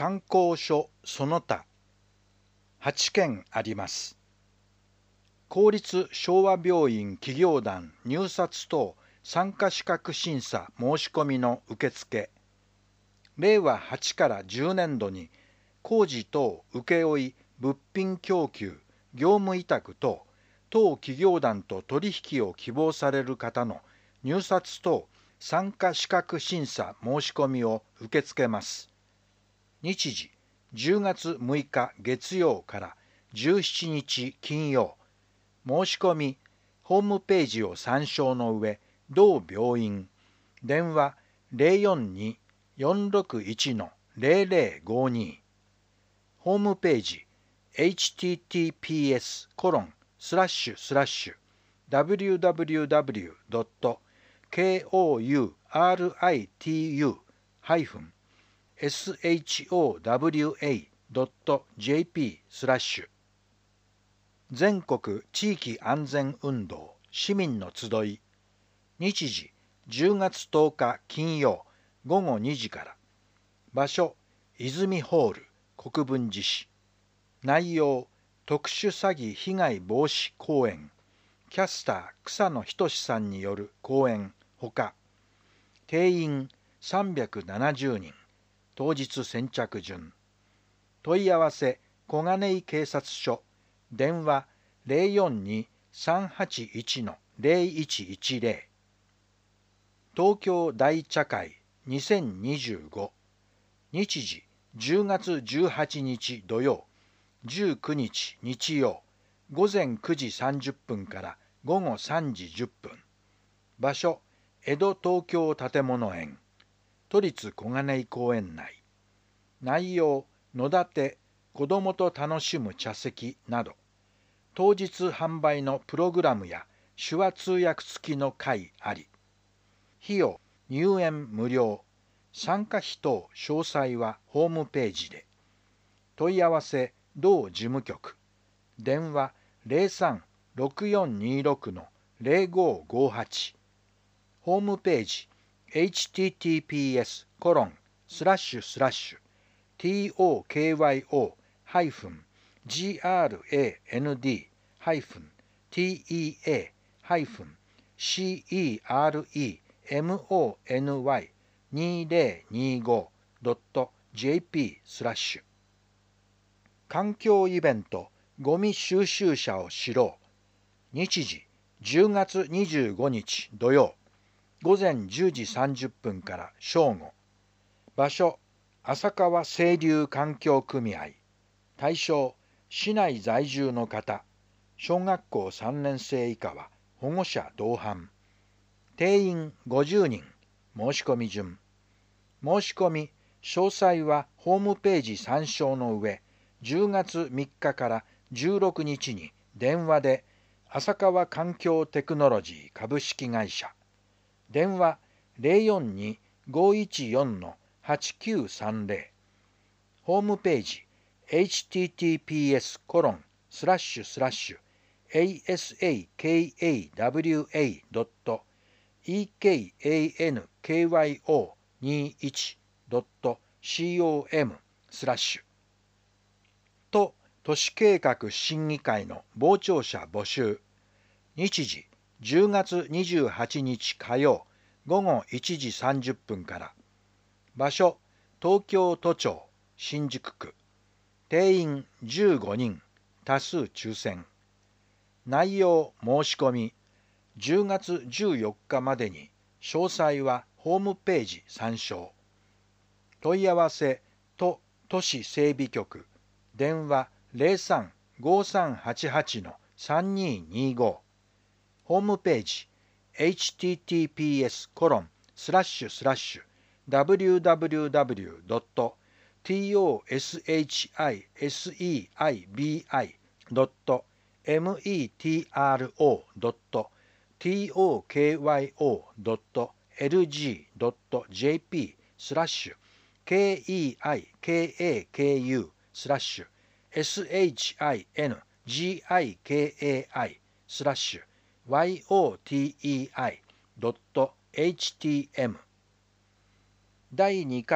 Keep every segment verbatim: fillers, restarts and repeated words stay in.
観光所その他はちけんあります。公立昭和病院企業団入札等参加資格審査申し込みの受付。れいわはちからじゅうねんどに工事等請負物品供給業務委託等当企業団と取引を希望される方の入札等参加資格審査申し込みを受け付けます。日時じゅうがつむいか月曜からじゅうしちにち金曜。申し込みホームページを参照の上、同病院電話 ゼロよんに よんろくいち ゼロゼロごに。ホームページ エイチティーティーピーエスコロンスラッシュスラッシュ ダブリューダブリューダブリュードットコウライトゥハイフンエスエイチオーダブリューエードットジェーピースラッシュ全国地域安全運動市民の集い。日時じゅうがつとおか金曜ごごにじから。場所泉ホール国分寺市。内容特殊詐欺被害防止講演。キャスター草野仁さんによる講演ほか。定員さんびゃくななじゅうにん。当日先着順。問い合わせ小金井警察署電話 ゼロよんに さんはちいち ゼロいちいちゼロ。東京大茶会にせんにじゅうご。日時じゅうがつじゅうはちにち土曜、じゅうくにち日曜、午前くじさんじゅっぷんから午後さんじじゅっぷん。場所江戸東京建物園都立小金井公園内。内容野立て子どもと楽しむ茶席など。当日販売のプログラムや手話通訳付きの会あり。費用入園無料。参加費等詳細はホームページで。問い合わせ同事務局電話 ゼロさん ろくよんにろく ゼロごごはち。ホームページ エイチティーティーピーエスコロンスラッシュスラッシュ トクヨハイフンジャーエーエヌディーハイフンティーエーハイフンシーイーアールイーエムオーエヌワイにせんにじゅうごドットジェーピースラッシュ。環境イベントゴミ収集車を知ろう。日時じゅうがつにじゅうごにち土曜、午前じゅうじさんじゅっぷんから正午。場所浅川清流環境組合。対象市内在住の方。小学校さんねんせい以下は保護者同伴。定員ごじゅうにん。申し込み順。申し込み詳細はホームページ参照の上、じゅうがつみっかからじゅうろくにちに電話で浅川環境テクノロジー株式会社電話 ゼロよんに ごいちよん はちきゅうさんゼロ。ホームページ エイチティーティーピーエスコロンスラッシュスラッシュ エーエスエーケーエーダブリューエードットイーケーエーエヌケーワイオーにじゅういちドットコムスラッシュと都市計画審議会の傍聴者募集。日時じゅうがつにじゅうはちにち火曜午後いちじさんじゅっぷんから。場所東京都庁新宿区。定員じゅうごにん。多数抽選。内容申し込みじゅうがつじゅうよっかまでに。詳細はホームページ参照。問い合わせ都都市整備局電話 ゼロさん ごさんはちはち さんにーにーご。ホームページ エイチティーティーピーエスコロンスラッシュスラッシュ ダブリューダブリューダブリュードットトシシブイドットメトロドットトクヨドットエルジードットジェーピースラッシュ ケーイーアイケーエーケーユー スラッシュ エスエイチアイエヌジーアイケーエーアイ スラッシュ ワイオーティーイーアイドットエイチティーエム。だいにかい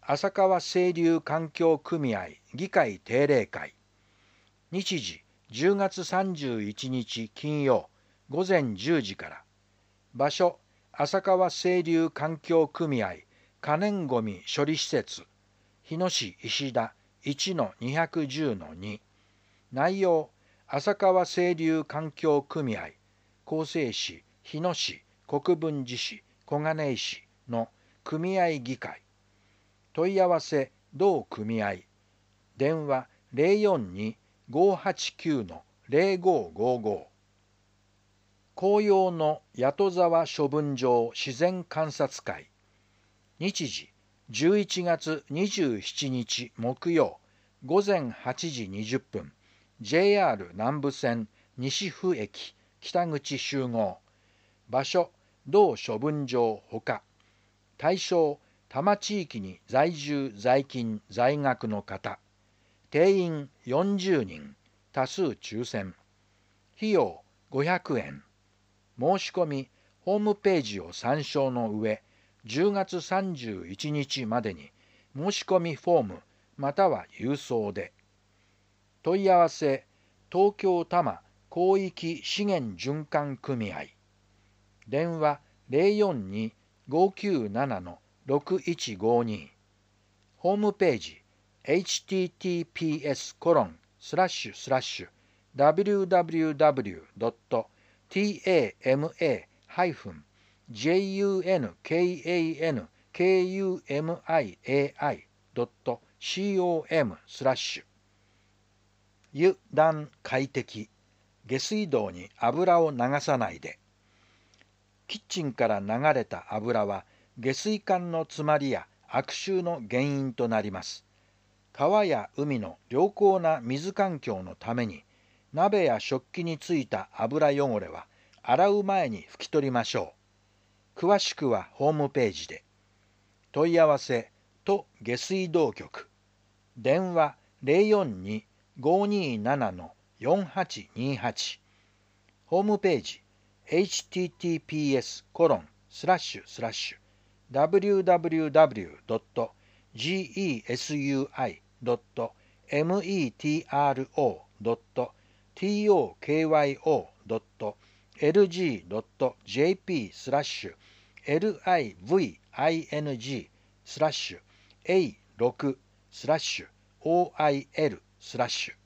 浅川清流環境組合議会定例会。日時じゅうがつさんじゅういちにち金曜午前じゅうじから。場所浅川清流環境組合可燃ごみ処理施設日野市石田 いちのにひゃくじゅうのに。内容浅川清流環境組合厚生市日野市国分寺市小金井市の組合議会。問い合わせ同組合。電話 ゼロよんに ごはちきゅう ゼロごごご。紅葉の谷戸沢処分場自然観察会。日時じゅういちがつにじゅうしちにち木曜午前はちじにじゅっぷん ジェイアール 南武線西府駅北口集合。場所同処分場ほか。対象多摩地域に在住在勤在学の方。定員よんじゅうにん多数抽選。費用ごひゃくえん。申し込みホームページを参照の上じゅうがつさんじゅういちにちまでに申し込みフォームまたは郵送で。問い合わせ東京多摩広域資源循環組合。電話 ゼロよんに ごきゅうなな ろくいちごに。ホームページ エイチティーティーピーエス コロンスラッシュスラッシュ ダブリューダブリューダブリュー ドット タマ ハイフン ジェイユーエヌケーエーエヌケーユーエムアイエーアイ ドット コム スラッシュ。油断快適。下水道に油を流さないで。キッチンから流れた油は下水管の詰まりや悪臭の原因となります。川や海の良好な水環境のために鍋や食器についた油汚れは洗う前に拭き取りましょう。詳しくはホームページで。問い合わせ都下水道局。電話 ゼロよんに ごになな よんはちにはち。ホームページ エイチティーティーピーエス コロンスラッシュスラッシュ ダブリューダブリューダブリュー ドット ジーイーエスユーアイ ドット メトロ ドット トク ドット エルジー ドット ジェーピー スラッシュ エルアイブイアイエヌジー スラッシュ エーろく スラッシュ オーアイエル スラッシュ